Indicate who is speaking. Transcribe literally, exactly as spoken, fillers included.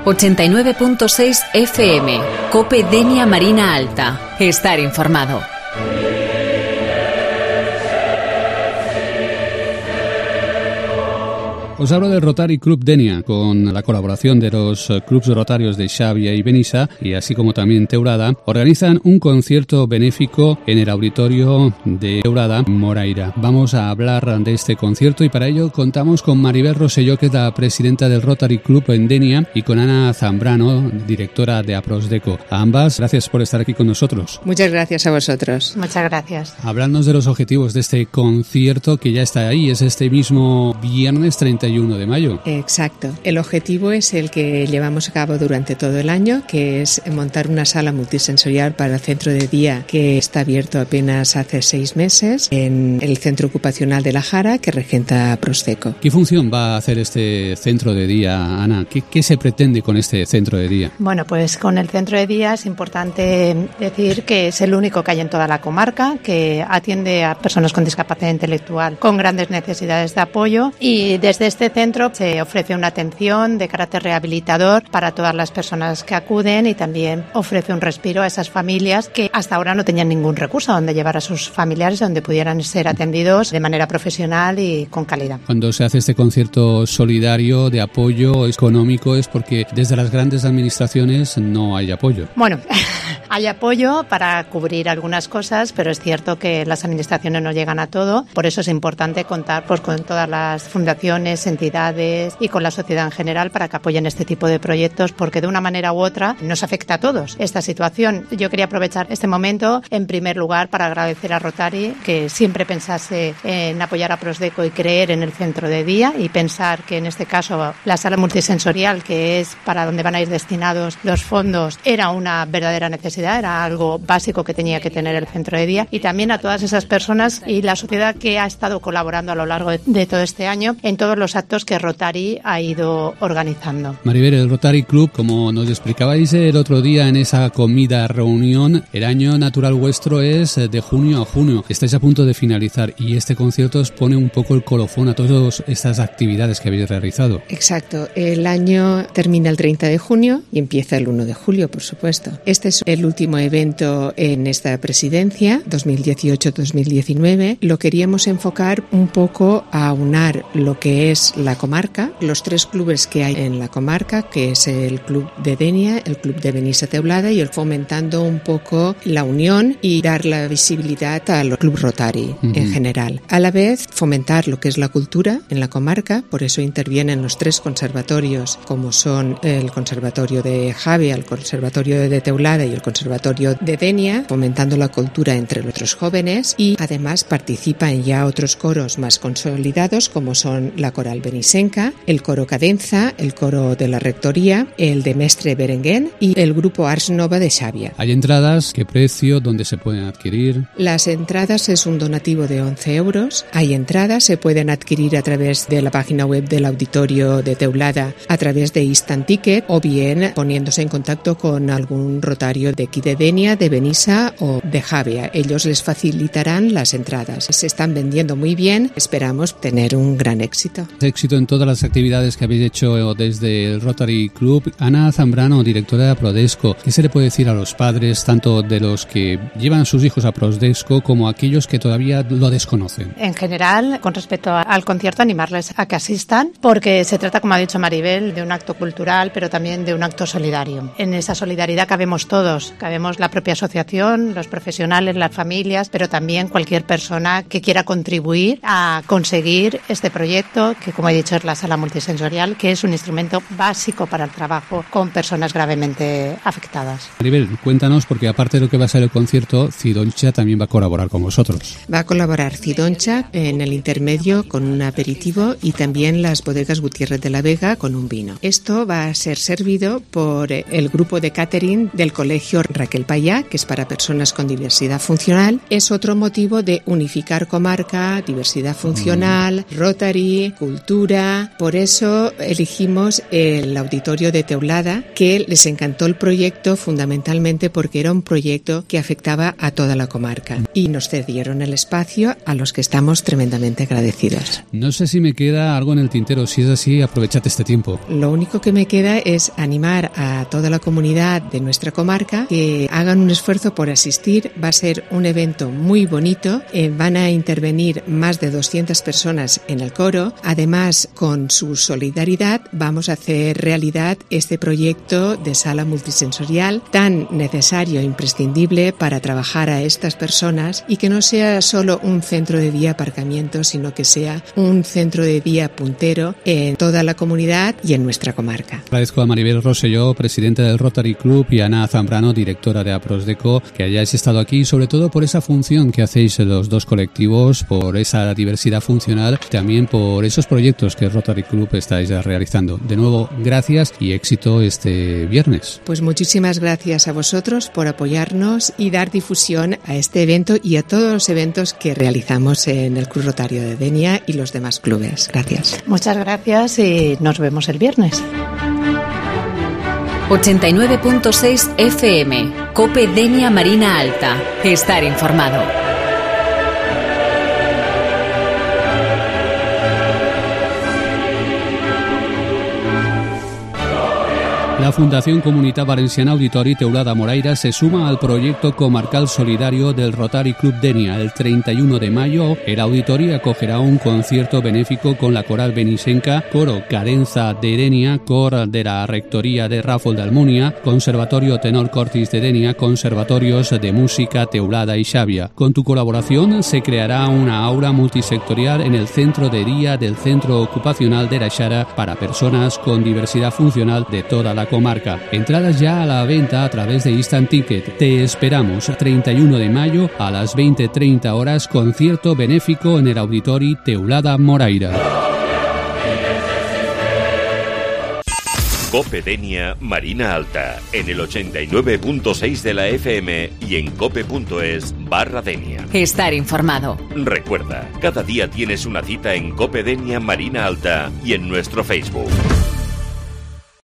Speaker 1: ochenta y nueve punto seis F M. COPE Denia Marina Alta. Estar informado.
Speaker 2: Os hablo del Rotary Club Denia, con la colaboración de los clubes rotarios de Xavia y Benissa, y así como también Teurada, organizan un concierto benéfico en el auditorio de Teurada, Moraira. Vamos a hablar de este concierto y para ello contamos con Maribel Rosselló, que es la presidenta del Rotary Club en Denia, y con Ana Zambrano, directora de APROSDECO. A ambas, gracias por estar aquí con nosotros.
Speaker 3: Muchas gracias a vosotros.
Speaker 4: Muchas gracias.
Speaker 2: Hablándonos de los objetivos de este concierto que ya está ahí, es este mismo viernes treinta y uno de mayo.
Speaker 3: Exacto. El objetivo es el que llevamos a cabo durante todo el año, que es montar una sala multisensorial para el centro de día que está abierto apenas hace seis meses en el centro ocupacional de La Jara, que regenta APROSDECO.
Speaker 2: ¿Qué función va a hacer este centro de día, Ana? ¿Qué, qué se pretende con este centro de día?
Speaker 4: Bueno, pues con el centro de día es importante decir que es el único que hay en toda la comarca, que atiende a personas con discapacidad intelectual con grandes necesidades de apoyo, y desde este centro se ofrece una atención de carácter rehabilitador para todas las personas que acuden, y también ofrece un respiro a esas familias que hasta ahora no tenían ningún recurso donde llevar a sus familiares, donde pudieran ser atendidos de manera profesional y con calidad.
Speaker 2: Cuando se hace este concierto solidario de apoyo económico es porque desde las grandes administraciones no hay apoyo.
Speaker 4: Bueno, hay apoyo para cubrir algunas cosas, pero es cierto que las administraciones no llegan a todo. Por eso es importante contar pues, con todas las fundaciones, entidades y con la sociedad en general para que apoyen este tipo de proyectos, porque de una manera u otra nos afecta a todos esta situación. Yo quería aprovechar este momento en primer lugar para agradecer a Rotary que siempre pensase en apoyar a APROSDECO y creer en el centro de día, y pensar que en este caso la sala multisensorial, que es para donde van a ir destinados los fondos, era una verdadera necesidad, era algo básico que tenía que tener el centro de día, y también a todas esas personas y la sociedad que ha estado colaborando a lo largo de, de todo este año en todos los actos que Rotary ha ido organizando.
Speaker 2: Maribel, el Rotary Club, como nos explicabais el otro día en esa comida reunión, el año natural vuestro es de junio a junio. Estáis a punto de finalizar y este concierto os pone un poco el colofón a todas estas actividades que habéis realizado.
Speaker 3: Exacto. El año termina el treinta de junio y empieza el uno de julio, por supuesto. Este es el último evento en esta presidencia, dos mil dieciocho dos mil diecinueve. Lo queríamos enfocar un poco a aunar lo que es la comarca, los tres clubes que hay en la comarca, que es el Club de Denia, el Club de Benissa Teulada, y el fomentando un poco la unión y dar la visibilidad al Club Rotary uh-huh. en general. A la vez, fomentar lo que es la cultura en la comarca, por eso intervienen los tres conservatorios, como son el Conservatorio de Xavia, el Conservatorio de Teulada y el Conservatorio de Denia, fomentando la cultura entre los otros jóvenes, y además participan ya otros coros más consolidados, como son la Coral Benissenca, el Coro Cadenza, el Coro de la Rectoría, el de Mestre Berenguén y el Grupo Ars Nova de Xavia.
Speaker 2: ¿Hay entradas? ¿Qué precio? ¿Dónde se pueden adquirir?
Speaker 3: Las entradas es un donativo de once euros. Hay entradas, se pueden adquirir a través de la página web del Auditorio de Teulada, a través de Instant Ticket, o bien poniéndose en contacto con algún rotario de aquí de Denia, de Benissa o de Xavia. Ellos les facilitarán las entradas. Se están vendiendo muy bien, esperamos tener un gran éxito.
Speaker 2: Éxito en todas las actividades que habéis hecho desde el Rotary Club. Ana Zambrano, directora de APROSDECO, ¿qué se le puede decir a los padres, tanto de los que llevan a sus hijos a APROSDECO como a aquellos que todavía lo desconocen?
Speaker 4: En general, con respecto al concierto, animarles a que asistan, porque se trata, como ha dicho Maribel, de un acto cultural, pero también de un acto solidario. En esa solidaridad cabemos todos, cabemos la propia asociación, los profesionales, las familias, pero también cualquier persona que quiera contribuir a conseguir este proyecto, que como he dicho es la sala multisensorial, que es un instrumento básico para el trabajo con personas gravemente afectadas.
Speaker 2: Maribel, cuéntanos, porque aparte de lo que va a ser el concierto, Cidoncha también va a colaborar con vosotros.
Speaker 3: Va a colaborar Cidoncha en el intermedio con un aperitivo, y también las bodegas Gutiérrez de la Vega con un vino. Esto va a ser servido por el grupo de catering del Colegio Raquel Payá, que es para personas con diversidad funcional. Es otro motivo de unificar comarca, diversidad funcional, mm. Rotary, cultura cultura. Por eso elegimos el auditorio de Teulada, que les encantó el proyecto fundamentalmente porque era un proyecto que afectaba a toda la comarca y nos cedieron el espacio, a los que estamos tremendamente agradecidos.
Speaker 2: No sé si me queda algo en el tintero. Si es así, aprovechate este tiempo.
Speaker 3: Lo único que me queda es animar a toda la comunidad de nuestra comarca que hagan un esfuerzo por asistir. Va a ser un evento muy bonito. Eh, van a intervenir más de doscientas personas en el coro. Además, con su solidaridad, vamos a hacer realidad este proyecto de sala multisensorial tan necesario e imprescindible para trabajar a estas personas y que no sea solo un centro de día aparcamiento, sino que sea un centro de día puntero en toda la comunidad y en nuestra comarca.
Speaker 2: Agradezco a Maribel Rosselló, presidenta del Rotary Club, y a Ana Zambrano, directora de APROSDECO, que hayáis estado aquí, sobre todo por esa función que hacéis los dos colectivos, por esa diversidad funcional, también por esos proyectos que el Rotary Club estáis realizando. De nuevo, gracias y éxito este viernes.
Speaker 3: Pues muchísimas gracias a vosotros por apoyarnos y dar difusión a este evento y a todos los eventos que realizamos en el Club Rotario de Denia y los demás clubes. Gracias.
Speaker 4: Muchas gracias y nos vemos el viernes.
Speaker 1: ochenta y nueve punto seis F M, COPE Denia Marina Alta. Estar informado.
Speaker 2: La Fundación Comunitat Valenciana Auditori Teulada Moraira se suma al proyecto comarcal solidario del Rotary Club Denia. El treinta y uno de mayo, el auditorio acogerá un concierto benéfico con la coral benisenca, coro Cadenza de Denia, cor de la Rectoría de Ràfol d'Almúnia, Conservatorio Tenor Cortis de Denia, Conservatorios de Música Teulada y Xàbia. Con tu colaboración se creará una aula multisectorial en el centro de día del Centro Ocupacional de Eraixara para personas con diversidad funcional de toda la comarca. Entradas ya a la venta a través de Instant Ticket. Te esperamos treinta y uno de mayo a las veinte treinta horas, concierto benéfico en el Auditori Teulada Moraira.
Speaker 5: COPE Denia Marina Alta, en el ochenta y nueve punto seis de la F M y en cope.es barra Denia.
Speaker 1: Estar informado.
Speaker 5: Recuerda, cada día tienes una cita en COPE Denia Marina Alta y en nuestro Facebook.